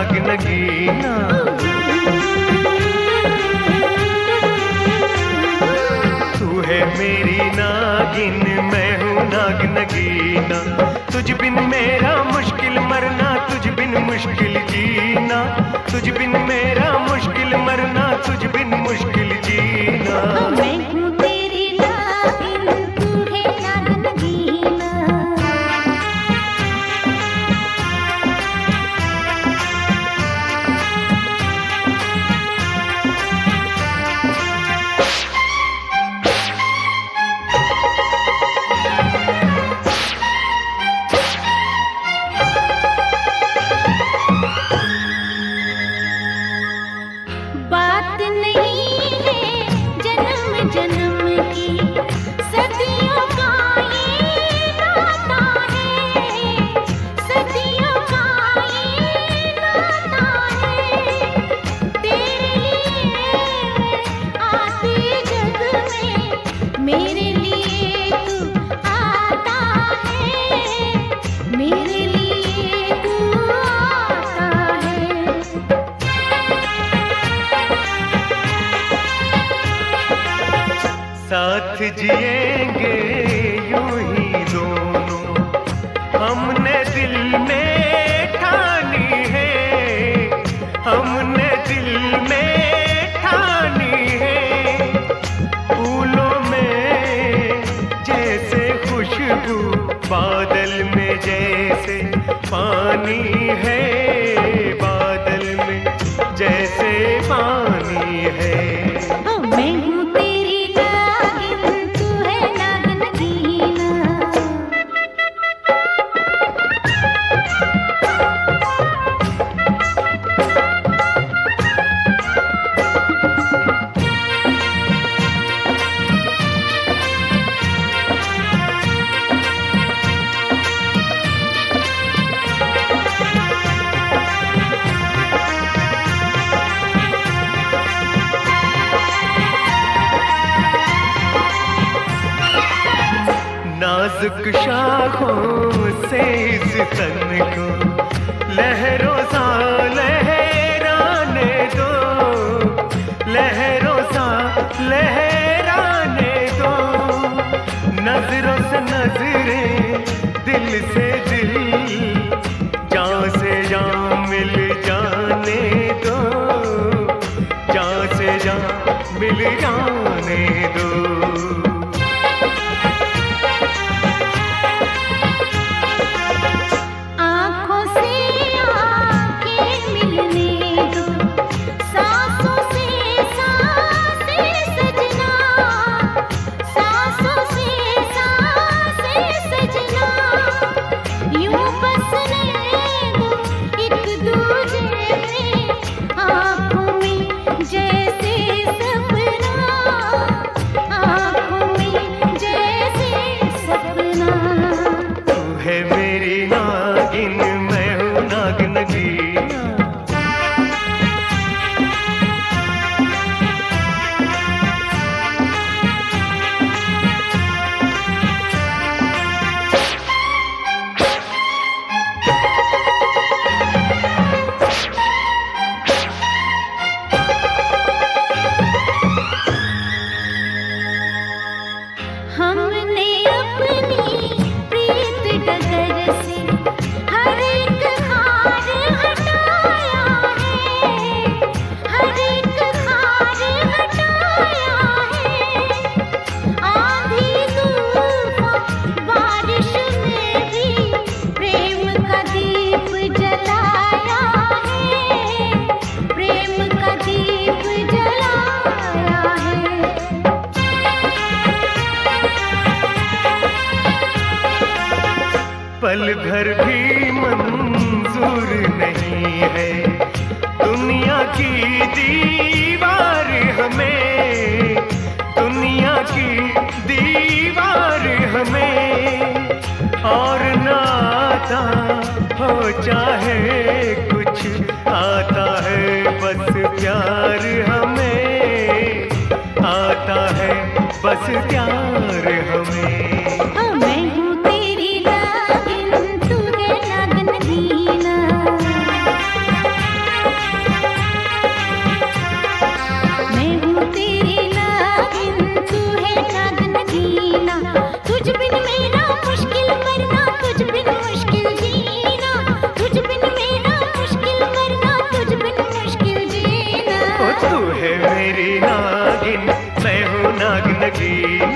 नाग नगीना। तू है मेरी नागिन, मैं हूँ नाग नगीना। तुझ बिन मेरा मुश्किल मरना, तुझ बिन मुश्किल जीना। तुझ बिन मेरा मुश्किल मरना, तुझ बिन मुश्किल जीना। मैं हूँ तेरी नागिन, तू है नाग नगीना। बात नहीं है जन्म जन्म की, सदियों का ये नाता है। सदियों का ये नाता है। तेरे लिए आते जग में, मेरे लिए तू आता है। मेरे लिए तू आता है। साथ जिएंगे यूं ही दोनों, हमने दिल में ठानी है। हमने दिल में ठानी है। फूलों में जैसे खुशबू, बादल में जैसे पानी है। बादल में जैसे पानी है। मैं हूँ तेरी नागिन, तू है नाग नगीना। नाजुक शाखों से इस तन को लहरों सा लहराने दो। लहरों सा लहराने दो। नजरों से नजरें, दिल से दिल, जान से जान मिल जाने दो। जान से जान मिल जाने दो। आँखों से आँखें मिलने दो, सांसों से सांसें सजना। सांसों से सांसें सजना। यूं बसने दो एक दूजे में, आँखों में जैसे सपना। आँखों में जैसे सपना। तू है मेरी नागिन, मैं हूँ नाग नगीना। हमने अपनी प्रीत डगर से हर एक खार हटाया है। हर एक खार हटाया है। आंधी तूफान बारिश में भी प्रेम का दीप जलाया है। प्रेम का दीप जलाया है। पल भर भी मंजूर नहीं है दुनिया की दीवार हमें। दुनिया की दीवार हमें। और ना आता हो चाहे कुछ, आता है बस प्यार हमें। आता है बस प्यार हमें। मैं हूँ तेरी नागिन, तू है नाग नगीना। मेरी नागिन, मैं हूँ नाग नगीना।